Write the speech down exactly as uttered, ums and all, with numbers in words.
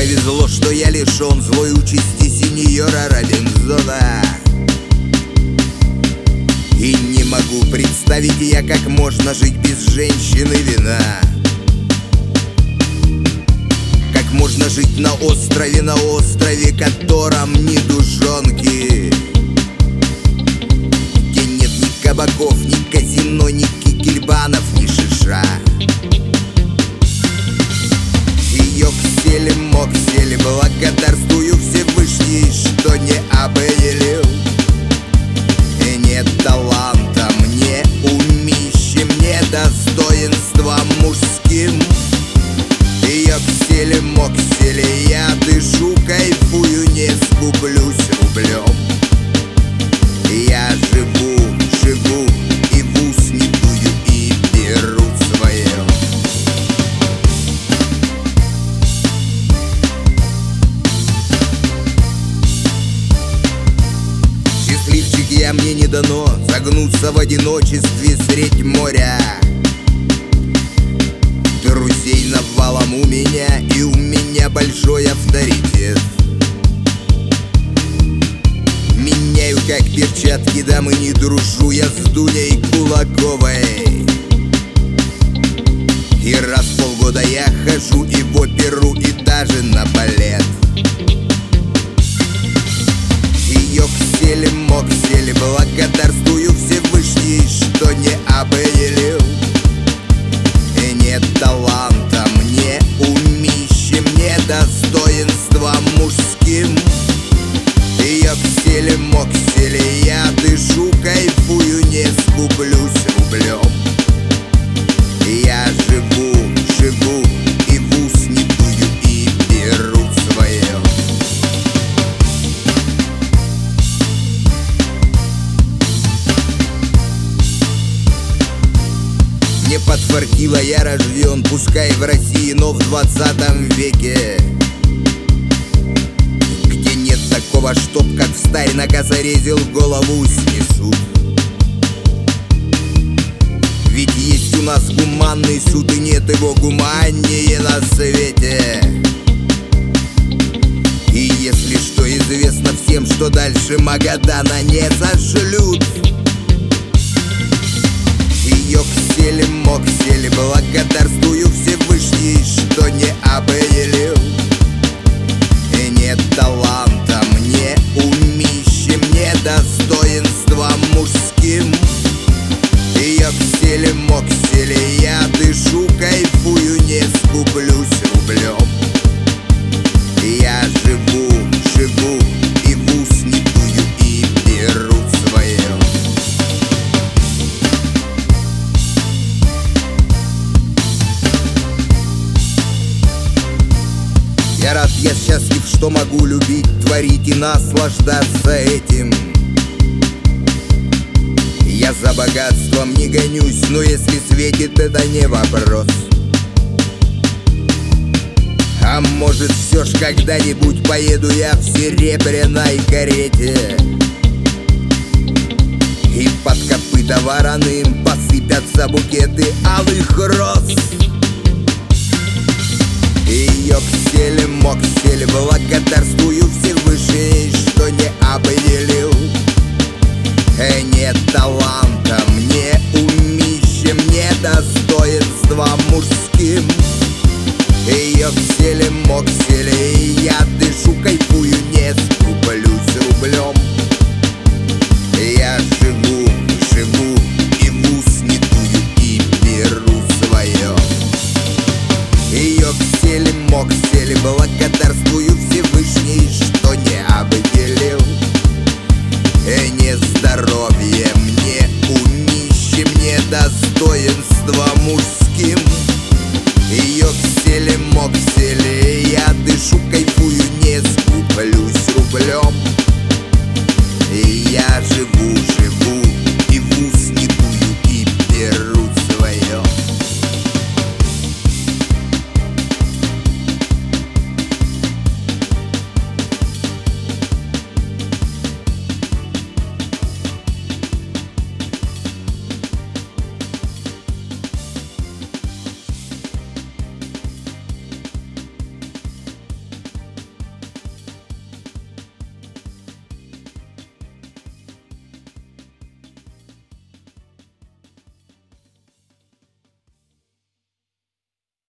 повезло, что я лишен злой участи сеньора Робинзона. И не могу представить я, как можно жить без женщины вина. Как можно жить на острове, на острове, котором ни душонки, где нет ни кабаков, ни казино, ни кикельбанов, ни шиша. И ёксель, моксель, благодарствую Всевышний, что не обделил. И нет таланта мне, умище мне, достоинством мужским. И ёксель, моксель, я дышу, кайфую, не скуплюсь рублем. Я живу, живу, и в ус не дую, и беру свое. Счастливчик я, мне не дано загнуться в одиночестве средь моря. Друзей навалом у меня, и у меня большой авторитет. Меняю как перчатки, дамы, не дружу я с Дуней Кулаковой. И раз в полгода я хожу и в оперу, и даже на балет. И ёксель, моксель, благодарствую Всевышний, что не обделил. И нет таланта мне, умище мне, достоинством мужским. И ёксель, моксель, я дышу, кайфую, не скуплюсь рублем. Я живу, живу, и в ус не дую, и беру свое. Мне подфартило, я рожден, пускай в России, но в двадцатом веке, где нет такого, чтоб как встарь на косорезил в голову снесут. Ведь есть у нас гуманный суд, и нет его гуманнее на свете. И если что, известно всем, что дальше Магадана не сошлют. И ёксель, моксель, благодарствую Всевышний, что не обделил. И нет таланта мне, умище мне, достоинством мужским. И ёксель, моксель, я дышу, кайфую, не скуплюсь рублем. Я живу, живу, и в ус не дую, и беру свое. Я рад, я счастлив, что могу любить, творить и наслаждаться этим. Я за богатством не гонюсь, но если светит, это не вопрос. А может, все ж когда-нибудь поеду я в серебряной карете, и под копыта вороным посыпятся букеты алых роз. И ёксель, моксель, благодарствую Всевышний, что не обделил. И нет таланта мне, умище мне, достоинством мужским. И ёксель, моксель, я дышу, кайфую, не скуплюсь рублем. Я живу, живу, и в ус не дую, и беру свое. И ёксель, моксель, благодарствую Всевышний, что не обделил. И не здоровье мне, умище мне, достоинство мужским. И ёксель, моксель, я дышу, кайфую, не скуплюсь рублем. И я живу,